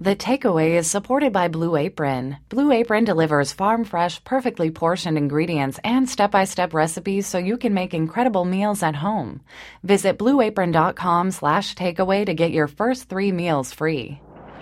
The Takeaway is supported by Blue Apron. Blue Apron delivers farm-fresh, perfectly portioned ingredients and step-by-step recipes so you can make incredible meals at home. Visit blueapron.com/takeaway to get your first 3 meals free.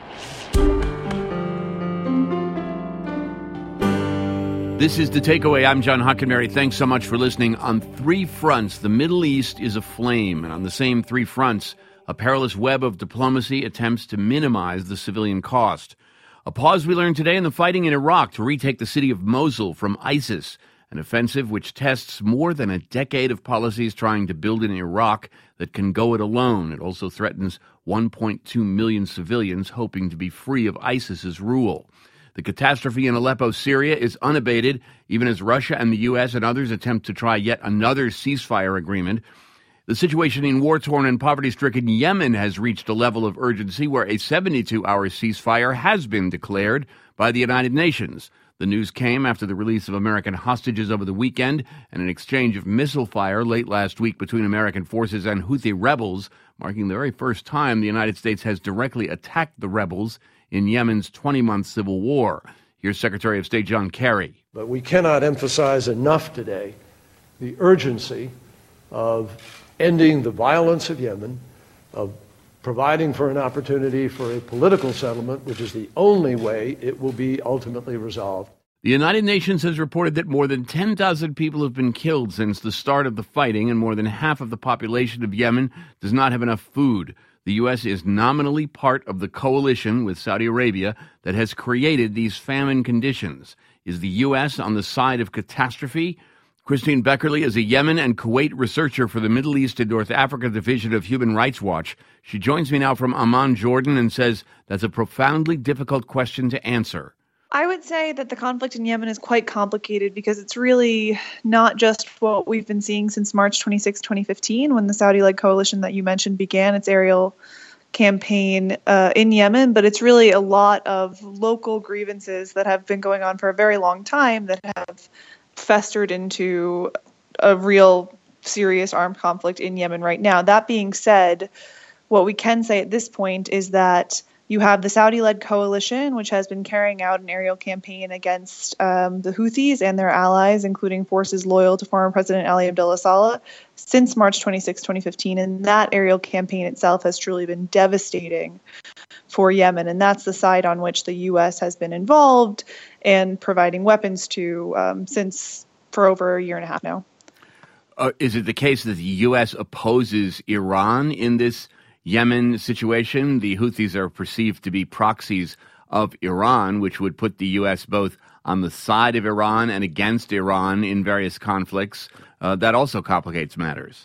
This is The Takeaway. I'm John Hockenberry. Thanks so much for listening. On 3 fronts, the Middle East is aflame, and on the same 3 fronts, a perilous web of diplomacy attempts to minimize the civilian cost. A pause we learned today in the fighting in Iraq to retake the city of Mosul from ISIS, an offensive which tests more than a decade of policies trying to build an Iraq that can go it alone. It also threatens 1.2 million civilians hoping to be free of ISIS's rule. The catastrophe in Aleppo, Syria is unabated, even as Russia and the U.S. and others attempt to try yet another ceasefire agreement. The situation in war-torn and poverty-stricken Yemen has reached a level of urgency where a 72-hour ceasefire has been declared by the United Nations. The news came after the release of American hostages over the weekend and an exchange of missile fire late last week between American forces and Houthi rebels, marking the very first time the United States has directly attacked the rebels in Yemen's 20-month civil war. Here's Secretary of State John Kerry. But we cannot emphasize enough today the urgency of ending the violence of Yemen, of providing for an opportunity for a political settlement, which is the only way it will be ultimately resolved. The United Nations has reported that more than 10,000 people have been killed since the start of the fighting, and more than half of the population of Yemen does not have enough food. The U.S. is nominally part of the coalition with Saudi Arabia that has created these famine conditions. Is the U.S. on the side of catastrophe? Christine Beckerly is a Yemen and Kuwait researcher for the Middle East and North Africa Division of Human Rights Watch. She joins me now from Amman, Jordan, and says that's a profoundly difficult question to answer. I would say that the conflict in Yemen is quite complicated because it's really not just what we've been seeing since March 26, 2015, when the Saudi-led coalition that you mentioned began its aerial campaign in Yemen, but it's really a lot of local grievances that have been going on for a very long time that have festered into a real serious armed conflict in Yemen right now. That being said, what we can say at this point is that you have the Saudi-led coalition, which has been carrying out an aerial campaign against the Houthis and their allies, including forces loyal to former President Ali Abdullah Saleh, since March 26, 2015. And that aerial campaign itself has truly been devastating for Yemen. And that's the side on which the U.S. has been involved and providing weapons to since for over a year and a half now. Is it the case that the U.S. opposes Iran in this Yemen situation? The Houthis are perceived to be proxies of Iran, which would put the U.S. both on the side of Iran and against Iran in various conflicts. That also complicates matters.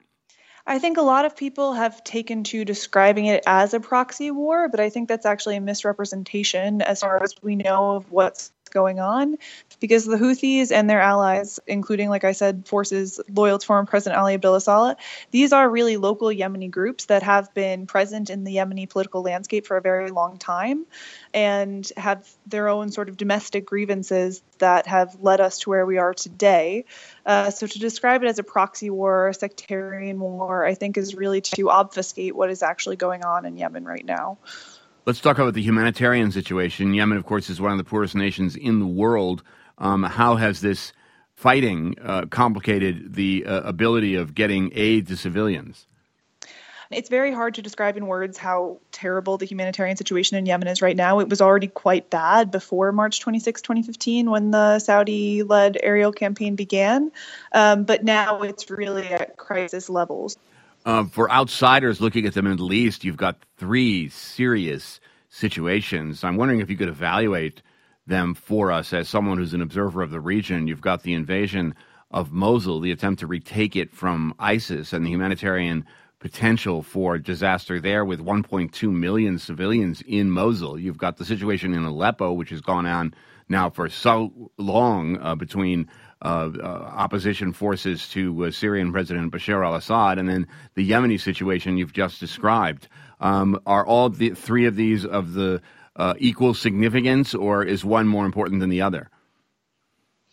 I think a lot of people have taken to describing it as a proxy war, but I think that's actually a misrepresentation as far as we know of what's going on, because the Houthis and their allies, including, like I said, forces loyal to former President Ali Abdullah Saleh, these are really local Yemeni groups that have been present in the Yemeni political landscape for a very long time and have their own sort of domestic grievances that have led us to where we are today. So to describe it as a proxy war or a sectarian war, I think is really to obfuscate what is actually going on in Yemen right now. Let's talk about the humanitarian situation. Yemen, of course, is one of the poorest nations in the world. How has this fighting complicated the ability of getting aid to civilians? It's very hard to describe in words how terrible the humanitarian situation in Yemen is right now. It was already quite bad before March 26, 2015, when the Saudi-led aerial campaign began. But now it's really at crisis levels. For outsiders looking at the Middle East, you've got 3 serious situations. I'm wondering if you could evaluate them for us as someone who's an observer of the region. You've got the invasion of Mosul, the attempt to retake it from ISIS, and the humanitarian potential for disaster there with 1.2 million civilians in Mosul. You've got the situation in Aleppo, which has gone on now for so long between opposition forces to Syrian President Bashar al-Assad, and then the Yemeni situation you've just described. Are all the 3 of these of the equal significance, or is one more important than the other?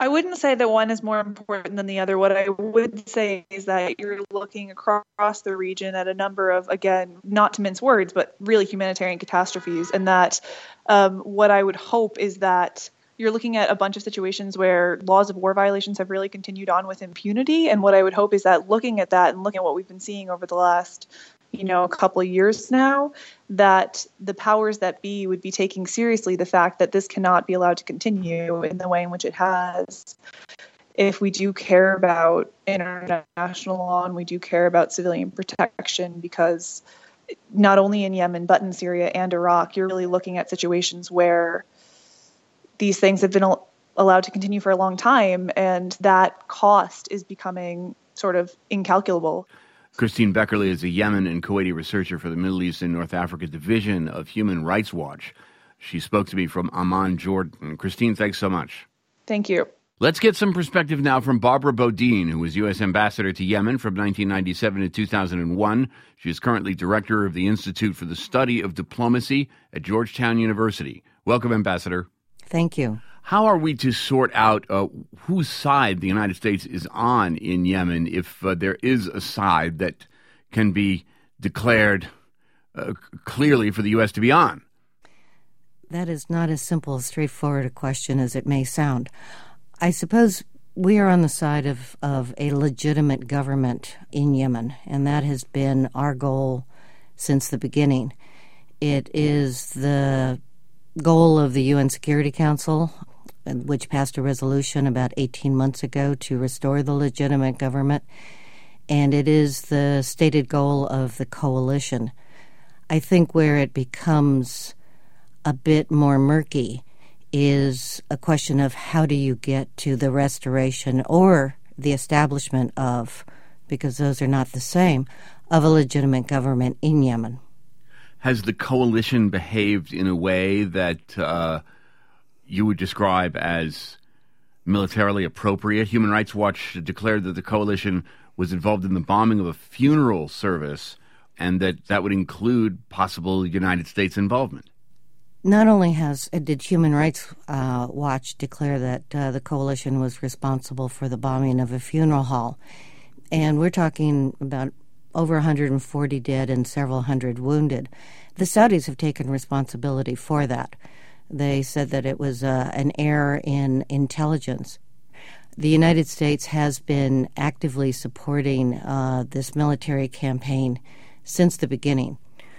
I wouldn't say that one is more important than the other. What I would say is that you're looking across the region at a number of, again, not to mince words, but really humanitarian catastrophes. And that what I would hope is that you're looking at a bunch of situations where laws of war violations have really continued on with impunity. And what I would hope is that looking at that and looking at what we've been seeing over the last a couple of years now, that the powers that be would be taking seriously the fact that this cannot be allowed to continue in the way in which it has. If we do care about international law and we do care about civilian protection, because not only in Yemen, but in Syria and Iraq, you're really looking at situations where these things have been allowed to continue for a long time, and that cost is becoming sort of incalculable. Christine Beckerle is a Yemen and Kuwaiti researcher for the Middle East and North Africa Division of Human Rights Watch. She spoke to me from Amman, Jordan. Christine, thanks so much. Thank you. Let's get some perspective now from Barbara Bodine, who was U.S. Ambassador to Yemen from 1997 to 2001. She is currently director of the Institute for the Study of Diplomacy at Georgetown University. Welcome, Ambassador. Thank you. How are we to sort out whose side the United States is on in Yemen if there is a side that can be declared clearly for the U.S. to be on? That is not as simple, straightforward a question as it may sound. I suppose we are on the side of a legitimate government in Yemen, and that has been our goal since the beginning. It is the goal of the UN Security Council, which passed a resolution about 18 months ago to restore the legitimate government, and it is the stated goal of the coalition. I think where it becomes a bit more murky is a question of how do you get to the restoration or the establishment of, because those are not the same, of a legitimate government in Yemen. Has the coalition behaved in a way that you would describe as militarily appropriate? Human Rights Watch declared that the coalition was involved in the bombing of a funeral service and that would include possible United States involvement. Not only did Human Rights Watch declare that the coalition was responsible for the bombing of a funeral hall, and we're talking about over 140 dead and several hundred wounded. The Saudis have taken responsibility for that. They said that it was an error in intelligence. The United States has been actively supporting this military campaign since the beginning.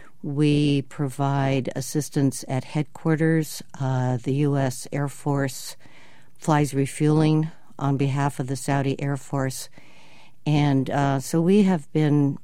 We provide assistance at headquarters. The U.S. Air Force flies refueling on behalf of the Saudi Air Force. And so we have been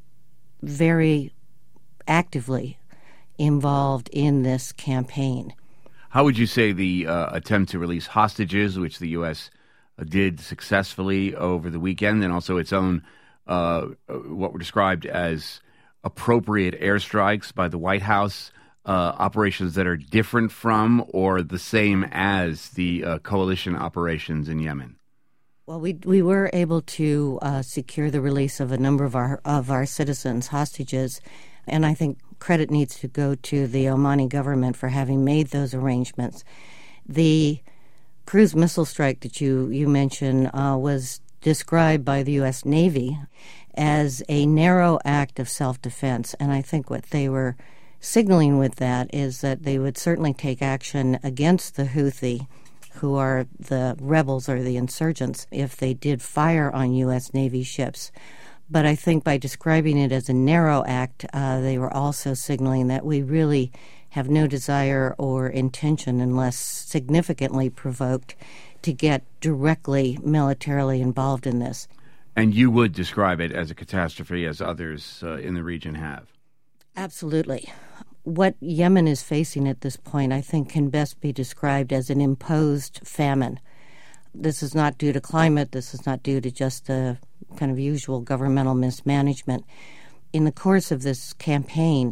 very actively involved in this campaign. How would you say the attempt to release hostages, which the U.S. did successfully over the weekend, and also its own what were described as appropriate airstrikes by the White House, operations that are different from or the same as the coalition operations in Yemen? Well, we were able to secure the release of a number of our citizens, hostages, and I think credit needs to go to the Omani government for having made those arrangements. The cruise missile strike that you mentioned was described by the U.S. Navy as a narrow act of self-defense, and I think what they were signaling with that is that they would certainly take action against the Houthi, who are the rebels or the insurgents, if they did fire on U.S. Navy ships. But I think by describing it as a narrow act, they were also signaling that we really have no desire or intention, unless significantly provoked, to get directly militarily involved in this. And you would describe it as a catastrophe, as others in the region have? Absolutely. What Yemen is facing at this point, I think, can best be described as an imposed famine. This is not due to climate. This is not due to just the kind of usual governmental mismanagement. In the course of this campaign,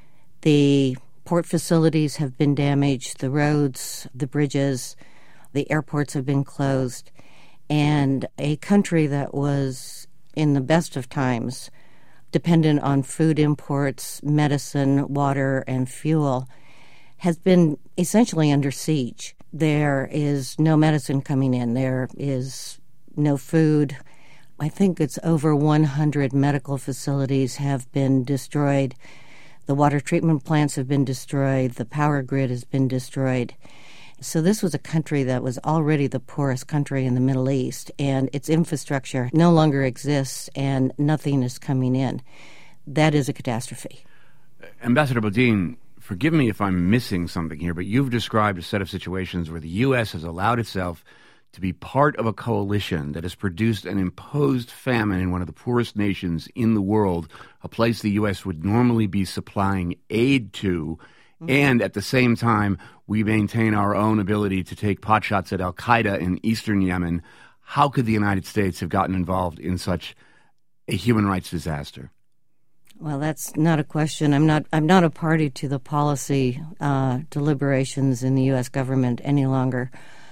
the port facilities have been damaged, the roads, the bridges, the airports have been closed, and a country that was, in the best of times, dependent on food imports, medicine, water, and fuel, has been essentially under siege. There is no medicine coming in. There is no food. I think it's over 100 medical facilities have been destroyed. The water treatment plants have been destroyed. The power grid has been destroyed. So this was a country that was already the poorest country in the Middle East, and its infrastructure no longer exists, and nothing is coming in. That is a catastrophe. Ambassador Bodine, forgive me if I'm missing something here, but you've described a set of situations where the U.S. has allowed itself to be part of a coalition that has produced an imposed famine in one of the poorest nations in the world, a place the U.S. would normally be supplying aid to, and at the same time, we maintain our own ability to take potshots at al-Qaeda in eastern Yemen. How could the United States have gotten involved in such a human rights disaster? Well, that's not a question. I'm not a party to the policy deliberations in the U.S. government any longer.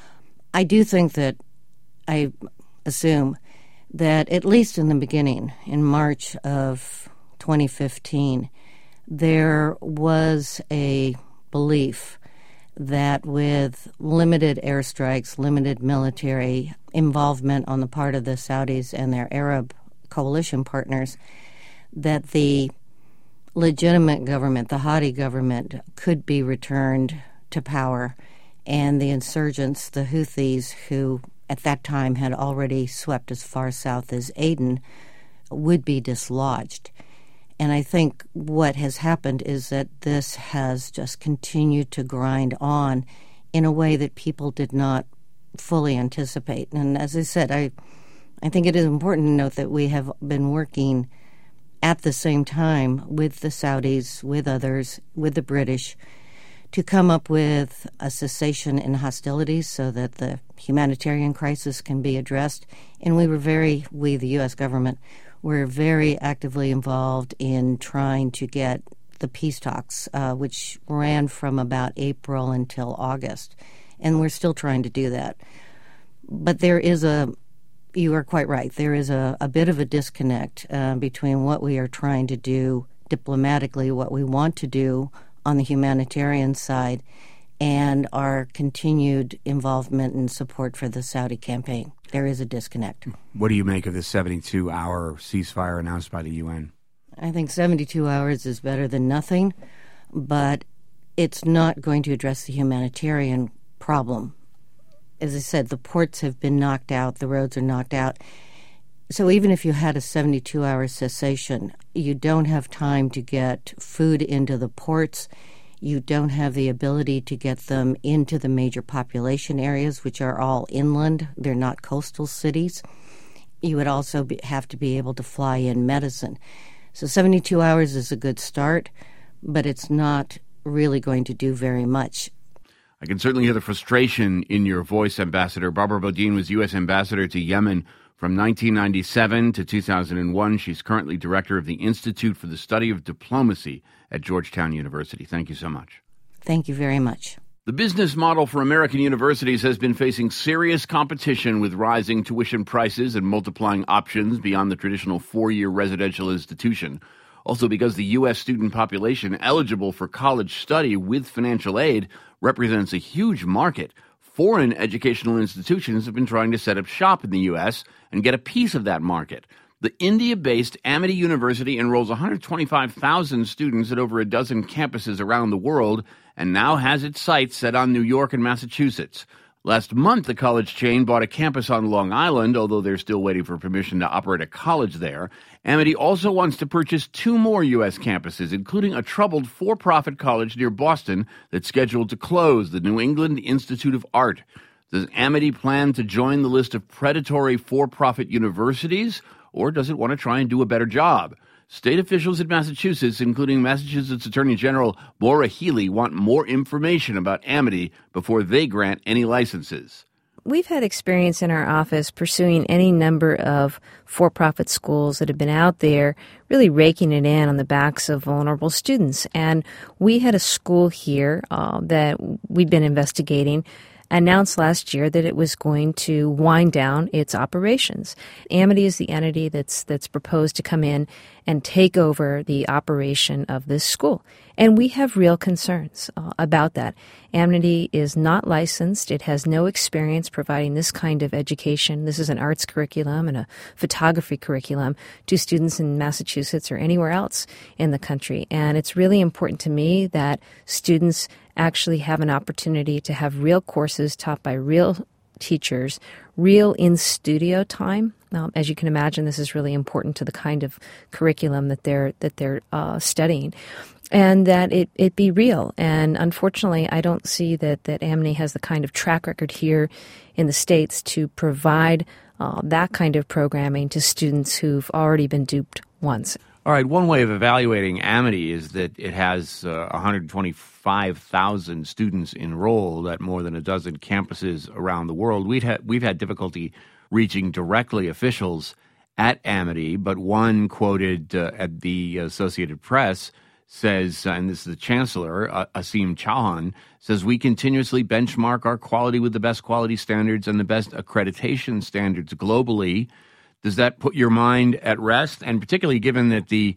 I do think that, I assume, that at least in the beginning, in March of 2015, there was a belief that with limited airstrikes, limited military involvement on the part of the Saudis and their Arab coalition partners, that the legitimate government, the Hadi government, could be returned to power, and the insurgents, the Houthis, who at that time had already swept as far south as Aden, would be dislodged. And I think what has happened is that this has just continued to grind on in a way that people did not fully anticipate. And as I said, I think it is important to note that we have been working at the same time with the Saudis, with others, with the British, to come up with a cessation in hostilities so that the humanitarian crisis can be addressed. And we, the U.S. government, were very actively involved in trying to get the peace talks, which ran from about April until August. And we're still trying to do that. But you are quite right, there is a bit of a disconnect between what we are trying to do diplomatically, what we want to do on the humanitarian side, and our continued involvement and support for the Saudi campaign. There is a disconnect. What do you make of the 72-hour ceasefire announced by the UN? I think 72 hours is better than nothing, but it's not going to address the humanitarian problem. As I said, the ports have been knocked out, the roads are knocked out. So even if you had a 72-hour cessation, you don't have time to get food into the ports. You don't have the ability to get them into the major population areas, which are all inland. They're not coastal cities. You would also have to be able to fly in medicine. So 72 hours is a good start, but it's not really going to do very much. I can certainly hear the frustration in your voice, Ambassador. Barbara Bodine was U.S. Ambassador to Yemen from 1997 to 2001. She's currently director of the Institute for the Study of Diplomacy at Georgetown University. Thank you so much. Thank you very much. The business model for American universities has been facing serious competition with rising tuition prices and multiplying options beyond the traditional four-year residential institution. Also, because the U.S. student population eligible for college study with financial aid represents a huge market, foreign educational institutions have been trying to set up shop in the U.S. and get a piece of that market. The India-based Amity University enrolls 125,000 students at over a dozen campuses around the world and now has its sights set on New York and Massachusetts. Last month, the college chain bought a campus on Long Island, although they're still waiting for permission to operate a college there. Amity also wants to purchase 2 more U.S. campuses, including a troubled for-profit college near Boston that's scheduled to close, the New England Institute of Art. Does Amity plan to join the list of predatory for-profit universities, or does it want to try and do a better job? State officials in Massachusetts, including Massachusetts Attorney General Maura Healey, want more information about Amity before they grant any licenses. We've had experience in our office pursuing any number of for-profit schools that have been out there, really raking it in on the backs of vulnerable students. And we had a school here that we'd been investigating announced last year that it was going to wind down its operations. Amity is the entity that's proposed to come in and take over the operation of this school. And we have real concerns about that. Amity is not licensed. It has no experience providing this kind of education. This is an arts curriculum and a photography curriculum to students in Massachusetts or anywhere else in the country. And it's really important to me that students actually have an opportunity to have real courses taught by real teachers, real in-studio time. As you can imagine, this is really important to the kind of curriculum that they're studying, and that it be real. And unfortunately, I don't see that Amity has the kind of track record here in the States to provide that kind of programming to students who've already been duped once. All right, one way of evaluating Amity is that it has 125,000 students enrolled at more than a dozen campuses around the world. We've had difficulty reaching directly officials at Amity, but one quoted at the Associated Press says, and this is the chancellor, Asim Chauhan, says, "We continuously benchmark our quality with the best quality standards and the best accreditation standards globally." Does that put your mind at rest? And particularly given that the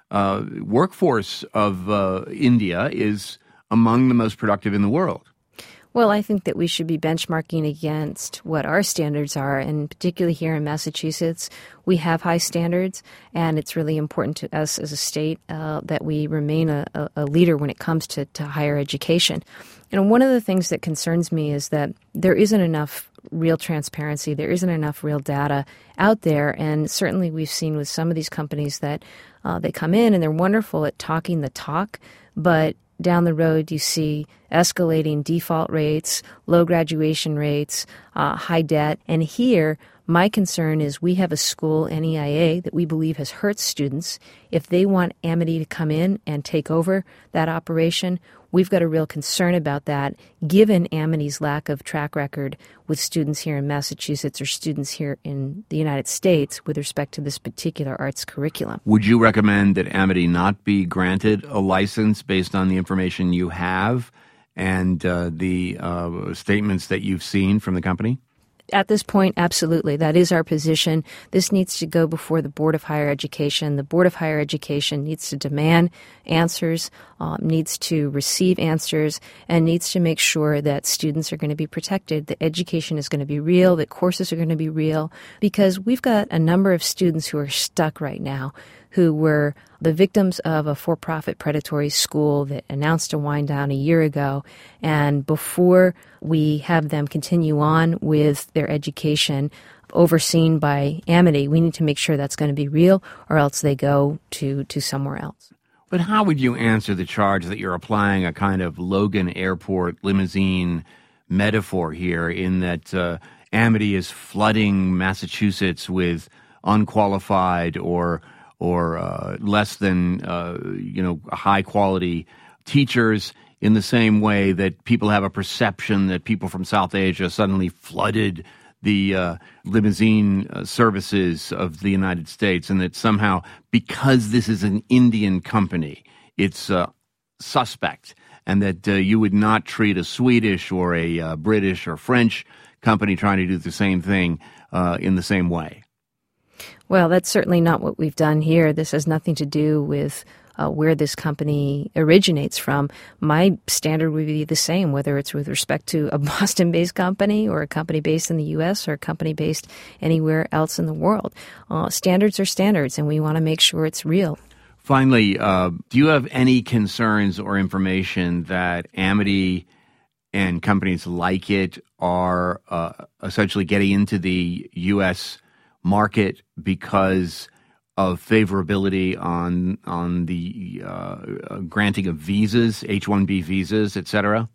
workforce of India is among the most productive in the world? Well, I think that we should be benchmarking against what our standards are, and particularly here in Massachusetts, we have high standards, and it's really important to us as a state that we remain a leader when it comes to higher education. And one of the things that concerns me is that there isn't enough real transparency, there isn't enough real data out there, and certainly we've seen with some of these companies that they come in and they're wonderful at talking the talk, but down the road you see escalating default rates, low graduation rates, high debt. And here, my concern is we have a school, NEIA, that we believe has hurt students. If they want Amity to come in and take over that operation, we've got a real concern about that, given Amity's lack of track record with students here in Massachusetts or students here in the United States with respect to this particular arts curriculum. Would you recommend that Amity not be granted a license based on the information you have and the statements that you've seen from the company? At this point, absolutely. That is our position. This needs to go before the Board of Higher Education. The Board of Higher Education needs to demand answers, needs to receive answers, and needs to make sure that students are going to be protected, that education is going to be real, that courses are going to be real, because we've got a number of students who are stuck right now who were the victims of a for-profit predatory school that announced to wind down a year ago. And before we have them continue on with their education overseen by Amity, we need to make sure that's going to be real, or else they go to somewhere else. But how would you answer the charge that you're applying a kind of Logan Airport limousine metaphor here, in that Amity is flooding Massachusetts with unqualified or less than high quality teachers, in the same way that people have a perception that people from South Asia suddenly flooded the limousine services of the United States, and that somehow, because this is an Indian company, it's suspect, and that you would not treat a Swedish or a British or French company trying to do the same thing in the same way? Well, that's certainly not what we've done here. This has nothing to do with where this company originates from. My standard would be the same, whether it's with respect to a Boston-based company or a company based in the U.S. or a company based anywhere else in the world. Standards are standards, and we want to make sure it's real. Finally, do you have any concerns or information that Amity and companies like it are essentially getting into the U.S. market because of favorability on the granting of visas, H-1B visas, et cetera?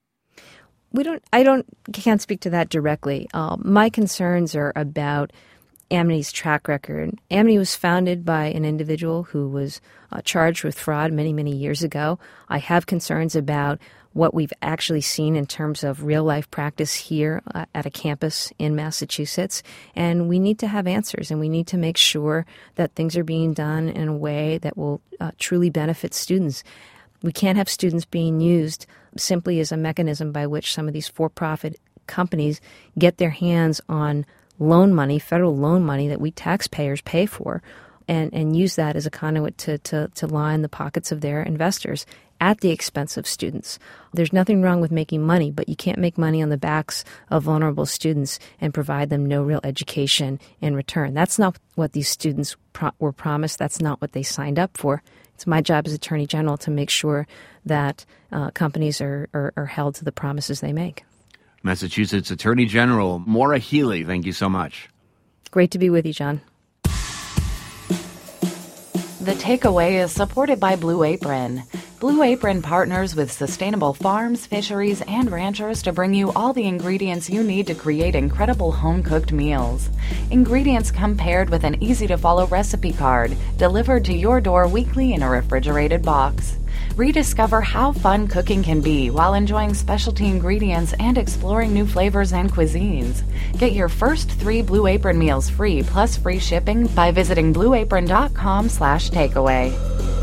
Can't speak to that directly. My concerns are about Amity's track record. Amity was founded by an individual who was charged with fraud many, many years ago. I have concerns about what we've actually seen in terms of real-life practice here at a campus in Massachusetts. And we need to have answers, and we need to make sure that things are being done in a way that will truly benefit students. We can't have students being used simply as a mechanism by which some of these for-profit companies get their hands on loan money, federal loan money that we taxpayers pay for, and use that as a conduit to line the pockets of their investors at the expense of students. There's nothing wrong with making money, but you can't make money on the backs of vulnerable students and provide them no real education in return. That's not what these students were promised. That's not what they signed up for. It's my job as Attorney General to make sure that companies are held to the promises they make. Massachusetts Attorney General Maura Healey, thank you so much. Great to be with you, John. The Takeaway is supported by Blue Apron. Blue Apron partners with sustainable farms, fisheries, and ranchers to bring you all the ingredients you need to create incredible home-cooked meals. Ingredients come paired with an easy-to-follow recipe card, delivered to your door weekly in a refrigerated box. Rediscover how fun cooking can be while enjoying specialty ingredients and exploring new flavors and cuisines. Get your first 3 Blue Apron meals free plus free shipping by visiting blueapron.com/takeaway.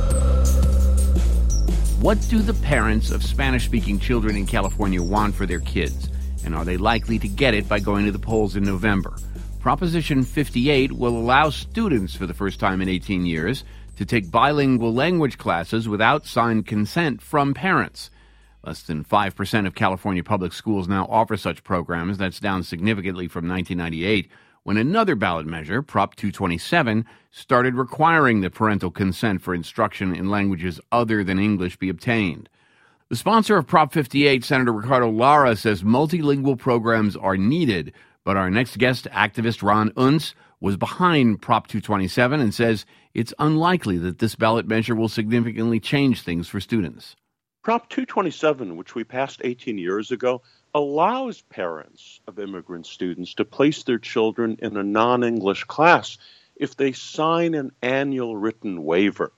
What do the parents of Spanish-speaking children in California want for their kids? And are they likely to get it by going to the polls in November? Proposition 58 will allow students for the first time in 18 years to take bilingual language classes without signed consent from parents. Less than 5% of California public schools now offer such programs. That's down significantly from 1998, when another ballot measure, Prop 227, started requiring that parental consent for instruction in languages other than English be obtained. The sponsor of Prop 58, Senator Ricardo Lara, says multilingual programs are needed, but our next guest, activist Ron Unz, was behind Prop 227 and says it's unlikely that this ballot measure will significantly change things for students. Prop 227, which we passed 18 years ago, allows parents of immigrant students to place their children in a non-English class if they sign an annual written waiver.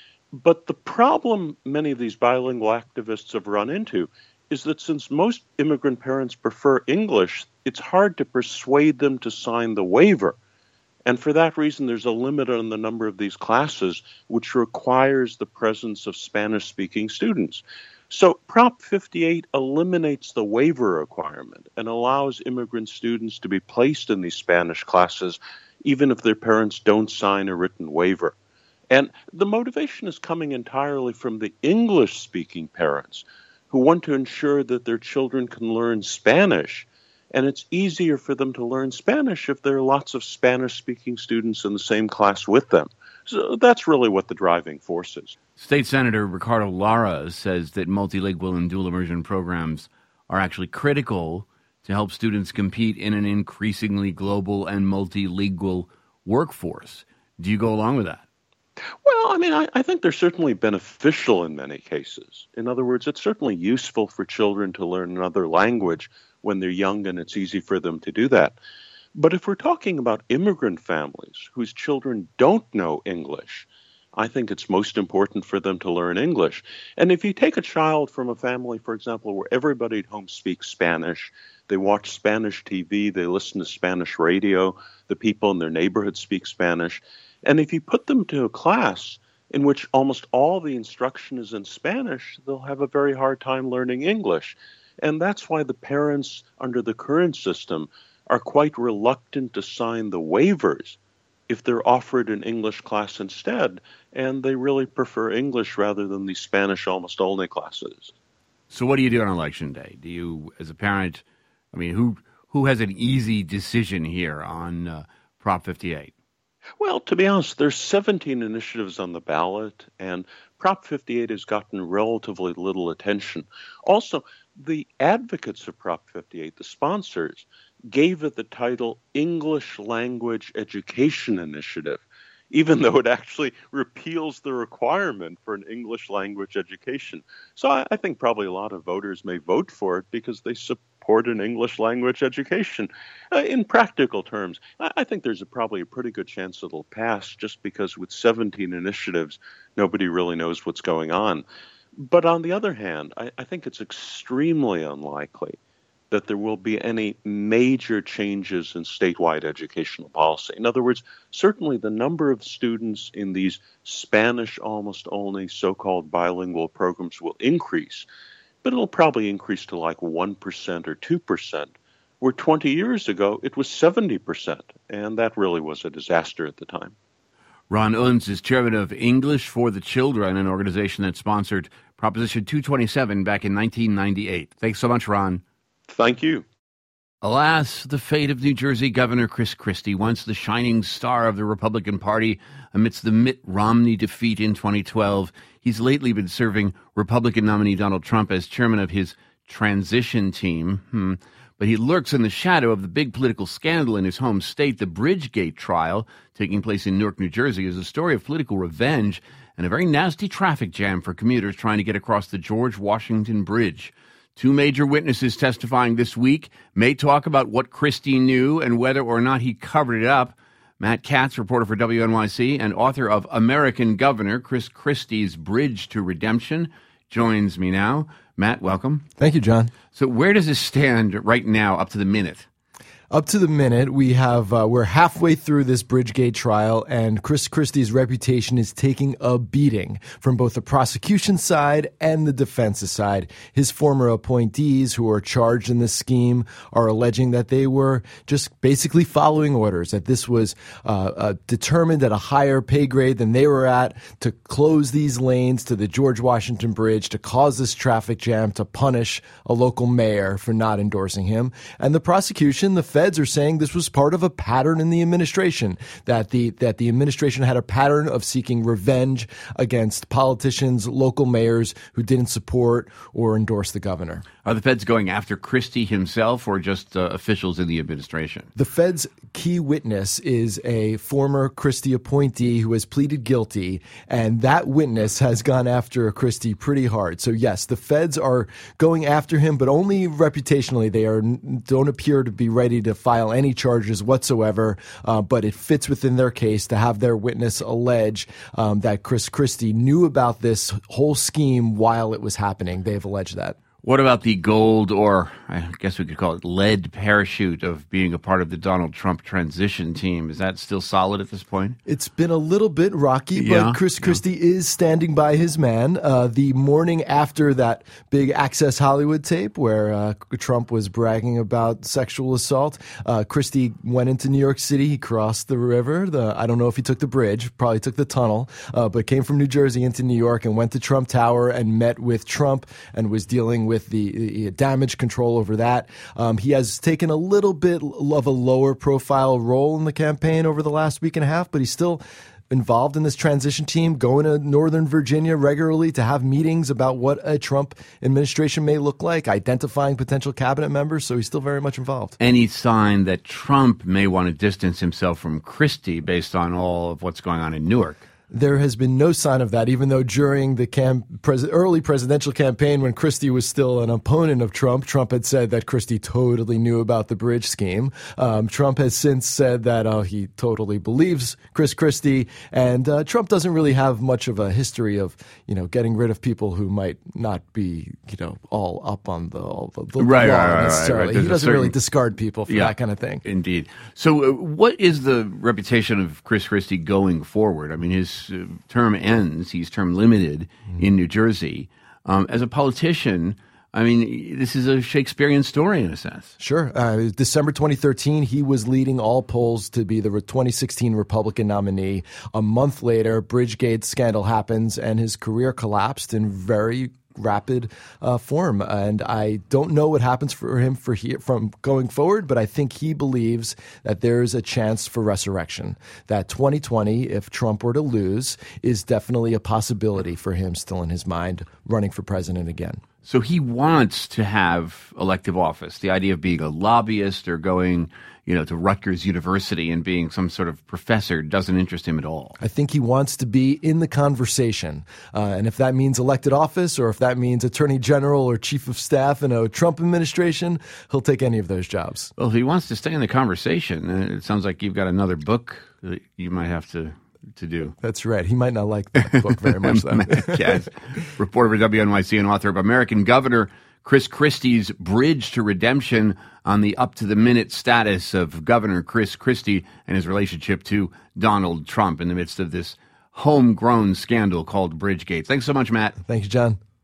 But the problem many of these bilingual activists have run into is that since most immigrant parents prefer English, it's hard to persuade them to sign the waiver. And for that reason, there's a limit on the number of these classes, which requires the presence of Spanish-speaking students. So Prop 58 eliminates the waiver requirement and allows immigrant students to be placed in these Spanish classes, even if their parents don't sign a written waiver. And the motivation is coming entirely from the English-speaking parents who want to ensure that their children can learn Spanish. And it's easier for them to learn Spanish if there are lots of Spanish-speaking students in the same class with them. So that's really what the driving force is. State Senator Ricardo Lara says that multilingual and dual immersion programs are actually critical to help students compete in an increasingly global and multilingual workforce. Do you go along with that? Well, I think they're certainly beneficial in many cases. In other words, it's certainly useful for children to learn another language when they're young, and it's easy for them to do that. But if we're talking about immigrant families whose children don't know English, I think it's most important for them to learn English. And if you take a child from a family, for example, where everybody at home speaks Spanish, they watch Spanish TV, they listen to Spanish radio, the people in their neighborhood speak Spanish, and if you put them to a class in which almost all the instruction is in Spanish, they'll have a very hard time learning English. And that's why the parents under the current system are quite reluctant to sign the waivers if they're offered an English class instead, and they really prefer English rather than the Spanish almost-only classes. So what do you do on Election Day? Do you, as a parent, who has an easy decision here on Prop 58? Well, to be honest, there's 17 initiatives on the ballot, and Prop 58 has gotten relatively little attention. Also, the advocates of Prop 58, the sponsors, gave it the title English Language Education Initiative, even though it actually repeals the requirement for an English language education. So I think probably a lot of voters may vote for it because they support an English language education. In practical terms, I think there's probably a pretty good chance it'll pass just because with 17 initiatives, nobody really knows what's going on. But on the other hand, I think it's extremely unlikely that there will be any major changes in statewide educational policy. In other words, certainly the number of students in these Spanish almost only so-called bilingual programs will increase, but it'll probably increase to like 1% or 2%, where 20 years ago it was 70%. And that really was a disaster at the time. Ron Unz is chairman of English for the Children, an organization that sponsored Proposition 227 back in 1998. Thanks so much, Ron. Thank you. Alas, the fate of New Jersey Governor Chris Christie, once the shining star of the Republican Party amidst the Mitt Romney defeat in 2012. He's lately been serving Republican nominee Donald Trump as chairman of his transition team. But he lurks in the shadow of the big political scandal in his home state. The Bridgegate trial, taking place in Newark, New Jersey, is a story of political revenge and a very nasty traffic jam for commuters trying to get across the George Washington Bridge. Two major witnesses testifying this week may talk about what Christie knew and whether or not he covered it up. Matt Katz, reporter for WNYC and author of American Governor, Chris Christie's Bridge to Redemption, joins me now. Matt, welcome. Thank you, John. So where does this stand right now, up to the minute? Up to the minute, we're halfway through this Bridgegate trial, and Chris Christie's reputation is taking a beating from both the prosecution side and the defense's side. His former appointees who are charged in this scheme are alleging that they were just basically following orders, that this was determined at a higher pay grade than they were at to close these lanes to the George Washington Bridge, to cause this traffic jam, to punish a local mayor for not endorsing him. And the prosecution, the feds, are saying this was part of a pattern in the administration, that the administration had a pattern of seeking revenge against politicians, local mayors who didn't support or endorse the governor. Are the feds going after Christie himself or just officials in the administration? The feds' key witness is a former Christie appointee who has pleaded guilty, and that witness has gone after Christie pretty hard. So yes, the feds are going after him, but only reputationally. They don't appear to be ready to file any charges whatsoever, but it fits within their case to have their witness allege that Chris Christie knew about this whole scheme while it was happening. They've alleged that. What about the gold, or I guess we could call it lead parachute, of being a part of the Donald Trump transition team? Is that still solid at this point? It's been a little bit rocky, but Chris Christie is standing by his man. The morning after that big Access Hollywood tape where Trump was bragging about sexual assault, Christie went into New York City. He crossed the river. I don't know if he took the bridge, probably took the tunnel, but came from New Jersey into New York and went to Trump Tower and met with Trump and was dealing with the damage control over that. He has taken a little bit of a lower profile role in the campaign over the last week and a half, but he's still involved in this transition team, going to Northern Virginia regularly to have meetings about what a Trump administration may look like, identifying potential cabinet members. So he's still very much involved. Any sign that Trump may want to distance himself from Christie based on all of what's going on in Newark? There has been no sign of that, even though during the early presidential campaign, when Christie was still an opponent of Trump, Trump had said that Christie totally knew about the bridge scheme. Trump has since said that he totally believes Chris Christie, and Trump doesn't really have much of a history of, getting rid of people who might not be, all up on the law necessarily. He doesn't really discard people for that kind of thing. Indeed. So what is the reputation of Chris Christie going forward? I mean, his term ends. He's term limited in New Jersey. As a politician, I mean, this is a Shakespearean story in a sense. Sure. December 2013, he was leading all polls to be the 2016 Republican nominee. A month later, Bridgegate scandal happens and his career collapsed in very rapid form, and I don't know what happens for him from going forward, but I think he believes that there's a chance for resurrection, that 2020, if Trump were to lose, is definitely a possibility for him still in his mind, running for president again. So he wants to have elective office. The idea of being a lobbyist or going to Rutgers University and being some sort of professor doesn't interest him at all. I think he wants to be in the conversation. And if that means elected office or if that means attorney general or chief of staff in a Trump administration, he'll take any of those jobs. Well, if he wants to stay in the conversation, it sounds like you've got another book that you might have to do. That's right. He might not like that book very much, though. Yes. Reporter for WNYC and author of American Governor, Chris Christie's Bridge to Redemption, on the up-to-the-minute status of Governor Chris Christie and his relationship to Donald Trump in the midst of this homegrown scandal called Bridgegate. Thanks so much, Matt. Thank you, John.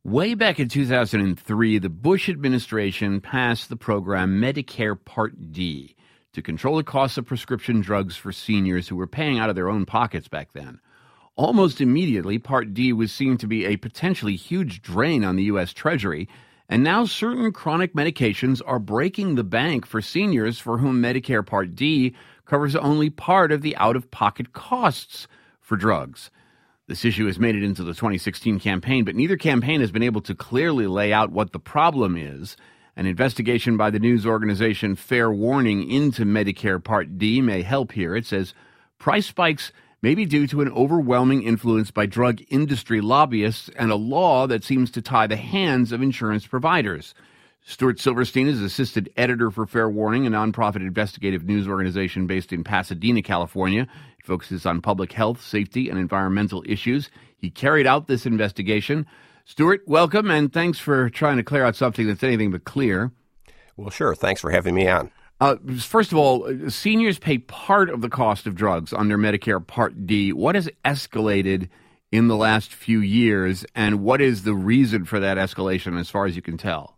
Way back in 2003, the Bush administration passed the program Medicare Part D to control the costs of prescription drugs for seniors who were paying out of their own pockets back then. Almost immediately, Part D was seen to be a potentially huge drain on the U.S. Treasury, and now certain chronic medications are breaking the bank for seniors for whom Medicare Part D covers only part of the out-of-pocket costs for drugs. This issue has made it into the 2016 campaign, but neither campaign has been able to clearly lay out what the problem is. An investigation by the news organization Fair Warning into Medicare Part D may help here. It says price spikes may be due to an overwhelming influence by drug industry lobbyists and a law that seems to tie the hands of insurance providers. Stuart Silverstein is assistant editor for Fair Warning, a nonprofit investigative news organization based in Pasadena, California. It focuses on public health, safety, and environmental issues. He carried out this investigation. Stuart, welcome, and thanks for trying to clear out something that's anything but clear. Well, sure. Thanks for having me on. First of all, seniors pay part of the cost of drugs under Medicare Part D. What has escalated in the last few years, and what is the reason for that escalation as far as you can tell?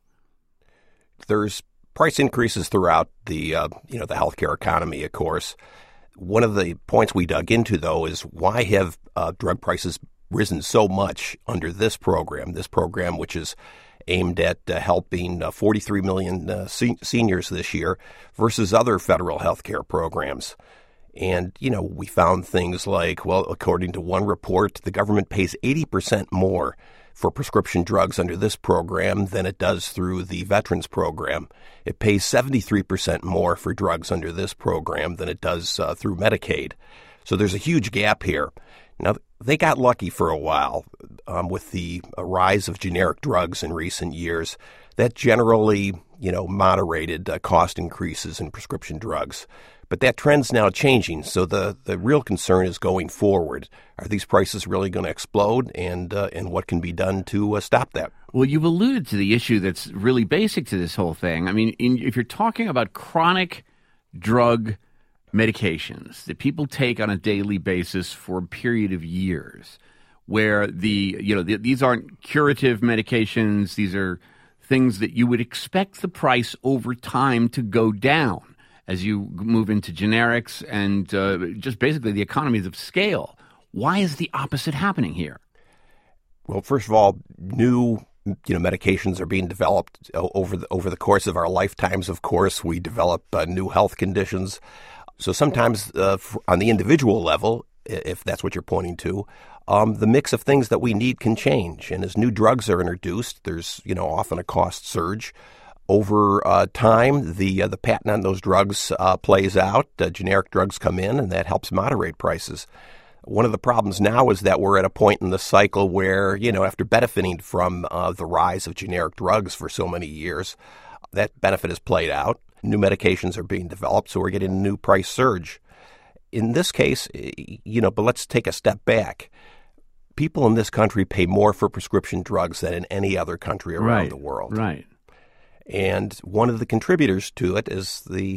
There's price increases throughout the the healthcare economy, of course. One of the points we dug into, though, is why have drug prices risen so much under this program which is aimed at helping 43 million seniors this year versus other federal healthcare programs. And, we found things like, well, according to one report, the government pays 80% more for prescription drugs under this program than it does through the Veterans Program. It pays 73% more for drugs under this program than it does through Medicaid. So there's a huge gap here. Now, they got lucky for a while with the rise of generic drugs in recent years. That generally, moderated cost increases in prescription drugs. But that trend's now changing, so the real concern is going forward. Are these prices really going to explode, and what can be done to stop that? Well, you've alluded to the issue that's really basic to this whole thing. I mean, if you're talking about chronic drug medications that people take on a daily basis for a period of years, where these aren't curative medications, these are things that you would expect the price over time to go down as you move into generics and just basically the economies of scale. Why is the opposite happening here? Well, first of all, new medications are being developed over the course of our lifetimes. Of course, we develop new health conditions. So sometimes on the individual level, if that's what you're pointing to, the mix of things that we need can change. And as new drugs are introduced, there's often a cost surge. Over time, the patent on those drugs plays out. Generic drugs come in, and that helps moderate prices. One of the problems now is that we're at a point in the cycle where, after benefiting from the rise of generic drugs for so many years, that benefit is played out. New medications are being developed, so we're getting a new price surge. In this case, but let's take a step back. People in this country pay more for prescription drugs than in any other country around the world. Right. And one of the contributors to it is the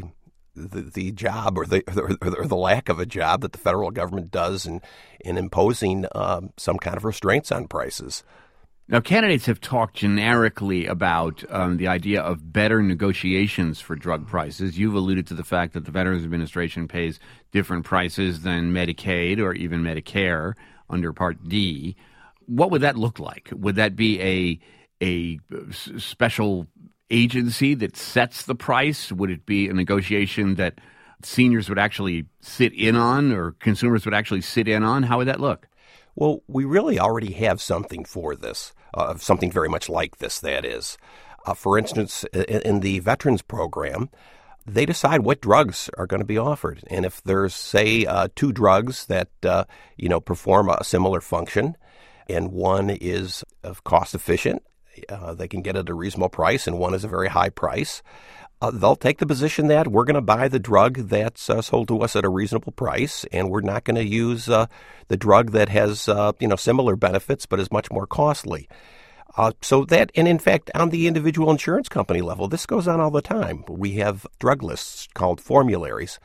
job or the lack of a job that the federal government does in imposing some kind of restraints on prices. Now, candidates have talked generically about the idea of better negotiations for drug prices. You've alluded to the fact that the Veterans Administration pays different prices than Medicaid or even Medicare under Part D. What would that look like? Would that be a special agency that sets the price? Would it be a negotiation that seniors would actually sit in on or consumers would actually sit in on? How would that look? Well, we really already have something for this, something very much like this, that is. For instance, in the Veterans Program, they decide what drugs are going to be offered. And if there's, say, two drugs that, perform a similar function, and one is cost efficient, they can get it at a reasonable price, and one is a very high price, they'll take the position that we're going to buy the drug that's sold to us at a reasonable price, and we're not going to use the drug that has similar benefits but is much more costly. So that, and in fact, on the individual insurance company level, this goes on all the time. We have drug lists called formularies,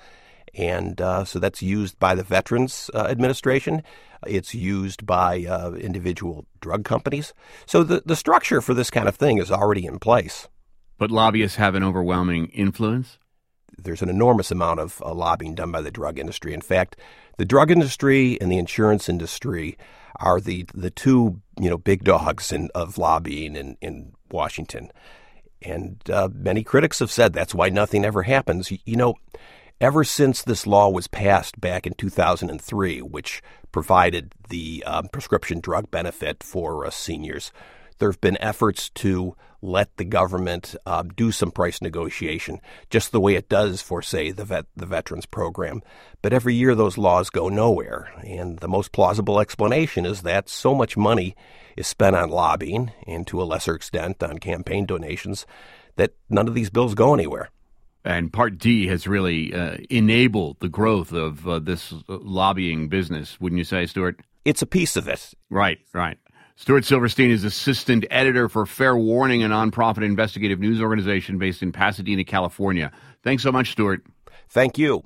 And so that's used by the Veterans Administration. It's used by individual drug companies. So the structure for this kind of thing is already in place. But lobbyists have an overwhelming influence? There's an enormous amount of lobbying done by the drug industry. In fact, the drug industry and the insurance industry are the two big dogs of lobbying in Washington. And many critics have said that's why nothing ever happens. Ever since this law was passed back in 2003, which provided the prescription drug benefit for seniors, there have been efforts to let the government do some price negotiation, just the way it does for, say, the Veterans Program. But every year those laws go nowhere. And the most plausible explanation is that so much money is spent on lobbying and to a lesser extent on campaign donations that none of these bills go anywhere. And Part D has really enabled the growth of this lobbying business, wouldn't you say, Stuart? It's a piece of it. Right. Stuart Silverstein is assistant editor for Fair Warning, a nonprofit investigative news organization based in Pasadena, California. Thanks so much, Stuart. Thank you.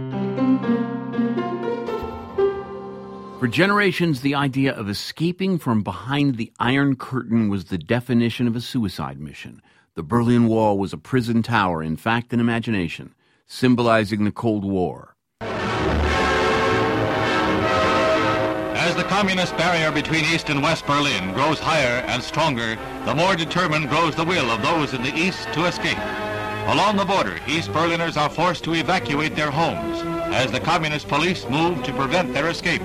For generations, the idea of escaping from behind the Iron Curtain was the definition of a suicide mission. The Berlin Wall was a prison tower, in fact, an imagination, symbolizing the Cold War. As the communist barrier between East and West Berlin grows higher and stronger, the more determined grows the will of those in the East to escape. Along the border, East Berliners are forced to evacuate their homes as the communist police move to prevent their escape.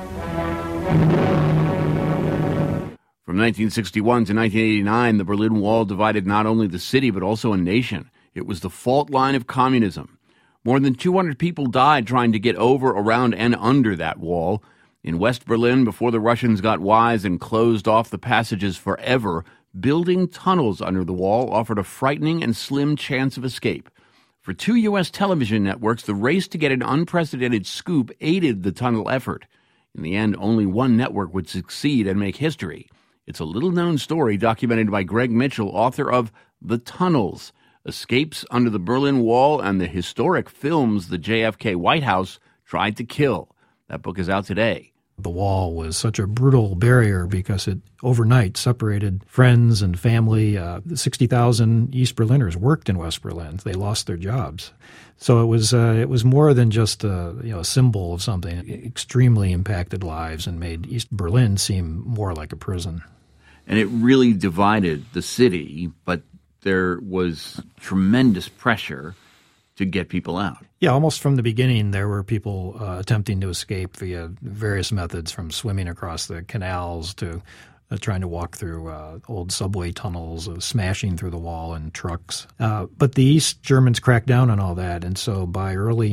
From 1961 to 1989, the Berlin Wall divided not only the city but also a nation. It was the fault line of communism. More than 200 people died trying to get over, around, and under that wall. In West Berlin, before the Russians got wise and closed off the passages forever, building tunnels under the wall offered a frightening and slim chance of escape. For 2 U.S. television networks, the race to get an unprecedented scoop aided the tunnel effort. In the end, only one network would succeed and make history. It's a little-known story documented by Greg Mitchell, author of The Tunnels, Escapes Under the Berlin Wall and the Historic Films the JFK White House Tried to Kill. That book is out today. The wall was such a brutal barrier because it overnight separated friends and family. 60,000 East Berliners worked in West Berlin. They lost their jobs. So it was more than just a symbol of something. It extremely impacted lives and made East Berlin seem more like a prison. And it really divided the city, but there was tremendous pressure to get people out. Yeah, almost from the beginning, there were people attempting to escape via various methods, from swimming across the canals to trying to walk through old subway tunnels, smashing through the wall in trucks. But the East Germans cracked down on all that, and so by early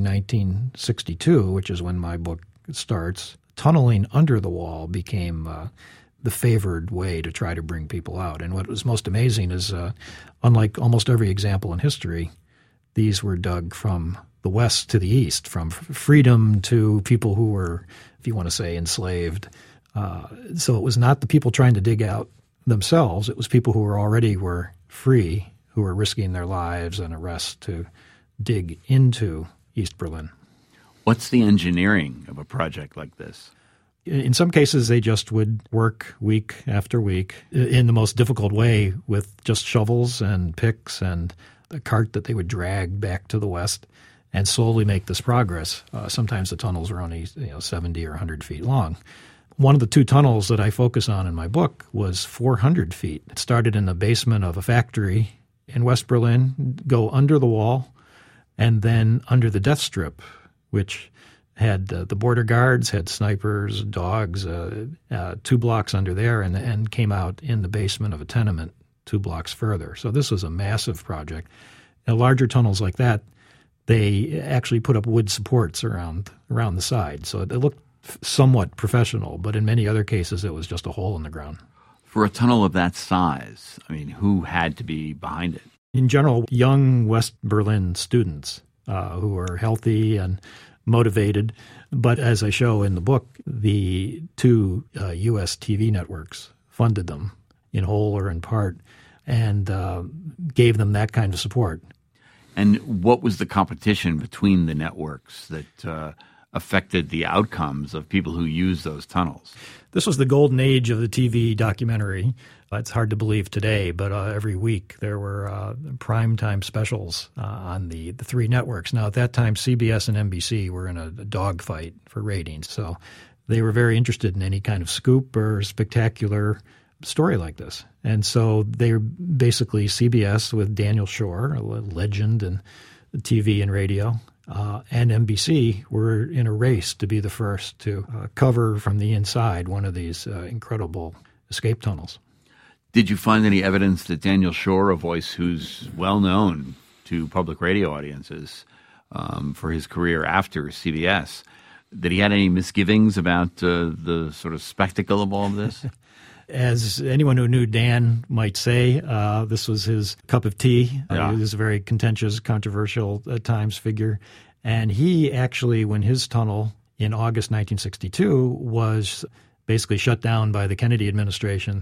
1962, which is when my book starts, tunneling under the wall became the favored way to try to bring people out. And what was most amazing is, unlike almost every example in history, these were dug from the west to the east, from freedom to people who were, if you want to say, enslaved. So it was not the people trying to dig out themselves. It was people who were free, who were risking their lives and arrest to dig into East Berlin. What's the engineering of a project like this? In some cases, they just would work week after week in the most difficult way with just shovels and picks and a cart that they would drag back to the west and slowly make this progress. Sometimes the tunnels were only 70 or 100 feet long. One of the 2 tunnels that I focus on in my book was 400 feet. It started in the basement of a factory in West Berlin, go under the wall, and then under the death strip, which had the border guards, had snipers, dogs, 2 blocks under there, and came out in the basement of a tenement 2 blocks further. So this was a massive project. And larger tunnels like that, they actually put up wood supports around the side. So it looked somewhat professional, but in many other cases it was just a hole in the ground. For a tunnel of that size, I mean, who had to be behind it? In general, young West Berlin students who were healthy and motivated. But as I show in the book, the 2 U.S. TV networks funded them in whole or in part and gave them that kind of support. And what was the competition between the networks that affected the outcomes of people who use those tunnels? This was the golden age of the TV documentary. It's hard to believe today, but every week there were primetime specials on the three networks. Now, at that time, CBS and NBC were in a dogfight for ratings, so they were very interested in any kind of scoop or spectacular story like this. And so they were basically CBS with Daniel Schorr, a legend in TV and radio, and NBC were in a race to be the first to cover from the inside one of these incredible escape tunnels. Did you find any evidence that Daniel Schorr, a voice who's well known to public radio audiences for his career after CBS, that he had any misgivings about the sort of spectacle of all of this? As anyone who knew Dan might say, this was his cup of tea. Yeah. He was a very contentious, controversial at times figure. And he actually, when his tunnel in August 1962 was basically shut down by the Kennedy administration,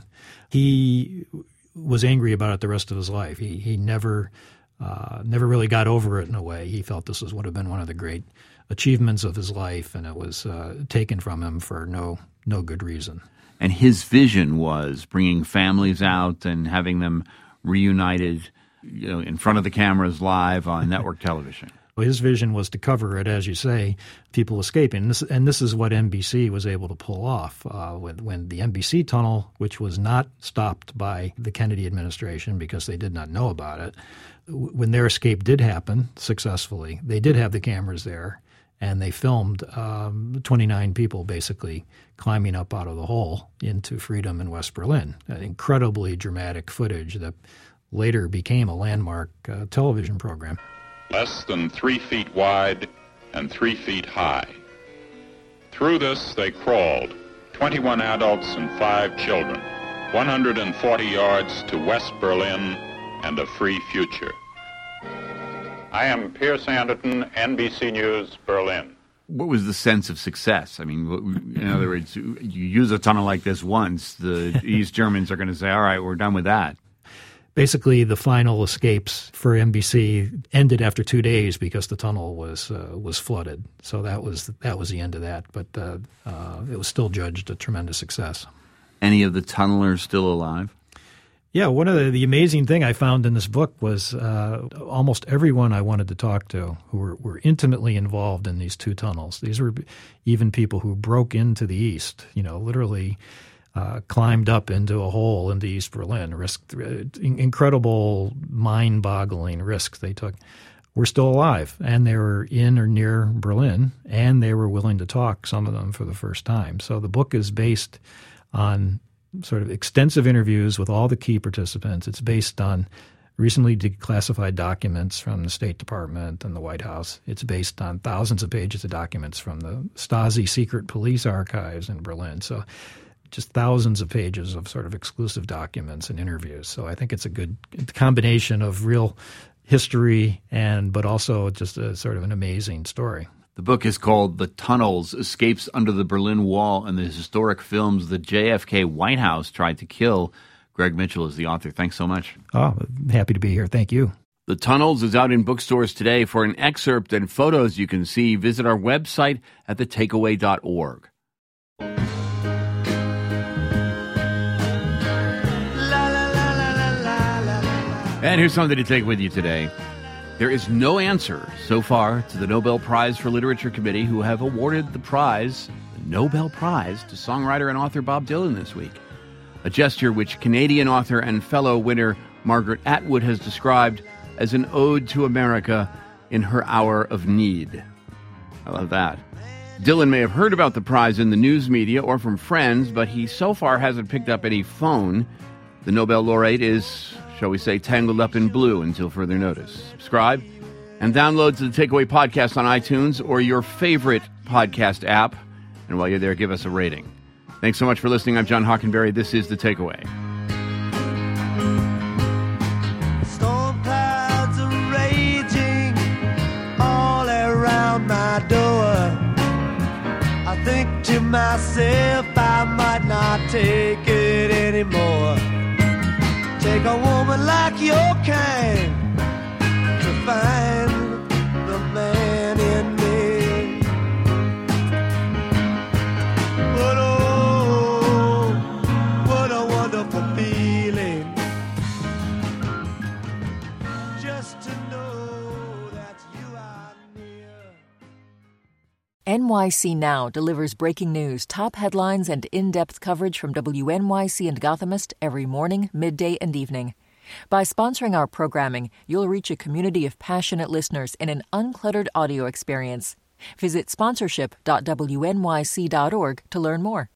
he was angry about it the rest of his life. He never really got over it in a way. He felt this would have been one of the great achievements of his life, and it was taken from him for no good reason. And his vision was bringing families out and having them reunited, in front of the cameras live on network television. Well, his vision was to cover it, as you say, people escaping. And this is what NBC was able to pull off. When the NBC tunnel, which was not stopped by the Kennedy administration because they did not know about it, when their escape did happen successfully, they did have the cameras there, and they filmed 29 people basically climbing up out of the hole into freedom in West Berlin. Incredibly dramatic footage that later became a landmark television program. Less than 3 feet wide and 3 feet high. Through this they crawled, 21 adults and 5 children, 140 yards to West Berlin and a free future. I am Pierce Anderton, NBC News, Berlin. What was the sense of success? I mean, in other words, you use a tunnel like this once, the East Germans are going to say, all right, we're done with that. Basically, the final escapes for NBC ended after 2 days because the tunnel was flooded. So that was the end of that. But it was still judged a tremendous success. Any of the tunnelers still alive? Yeah, one of the amazing thing I found in this book was almost everyone I wanted to talk to who were intimately involved in these two tunnels. These were even people who broke into the East, literally climbed up into a hole into East Berlin, risked incredible, mind-boggling risks they took, were still alive. And they were in or near Berlin, and they were willing to talk, some of them, for the first time. So the book is based on sort of extensive interviews with all the key participants. It's based on recently declassified documents from the State Department and the White House. It's based on thousands of pages of documents from the Stasi secret police archives in Berlin. So just thousands of pages of sort of exclusive documents and interviews. So I think it's a good combination of real history but also just a sort of an amazing story. The book is called The Tunnels, Escapes Under the Berlin Wall and the Historic Films the JFK White House Tried to Kill. Greg Mitchell is the author. Thanks so much. Oh, happy to be here. Thank you. The Tunnels is out in bookstores today. For an excerpt and photos you can see, visit our website at thetakeaway.org. And here's something to take with you today. There is no answer so far to the Nobel Prize for Literature Committee, who have awarded the prize, the Nobel Prize, to songwriter and author Bob Dylan this week. A gesture which Canadian author and fellow winner Margaret Atwood has described as an ode to America in her hour of need. I love that. Dylan may have heard about the prize in the news media or from friends, but he so far hasn't picked up any phone. The Nobel laureate is, shall we say, tangled up in blue until further notice. Subscribe and download the Takeaway Podcast on iTunes or your favorite podcast app. And while you're there, give us a rating. Thanks so much for listening. I'm John Hockenberry. This is The Takeaway. Storm clouds are raging all around my door. I think to myself I might not take it anymore. Take a woman like your kind to find the man in me. But oh, what a wonderful feeling just to know that you are near. NYC Now delivers breaking news, top headlines, and in-depth coverage from WNYC and Gothamist every morning, midday, and evening. By sponsoring our programming, you'll reach a community of passionate listeners in an uncluttered audio experience. Visit sponsorship.wnyc.org to learn more.